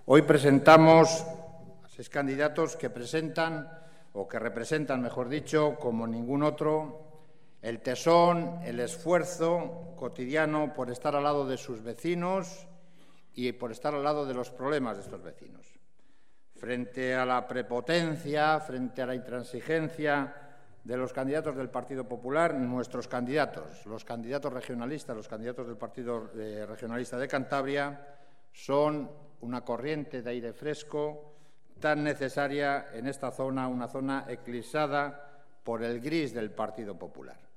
Hoy presentamos a 6 candidatos que presentan, o que representan, mejor dicho, como ningún otro, el tesón, el esfuerzo cotidiano por estar al lado de sus vecinos y por estar al lado de los problemas de estos vecinos. Frente a la prepotencia, frente a la intransigencia de los candidatos del Partido Popular, nuestros candidatos, los candidatos regionalistas, los candidatos del Partido Regionalista de Cantabria, son una corriente de aire fresco tan necesaria en esta zona, una zona eclipsada por el gris del Partido Popular.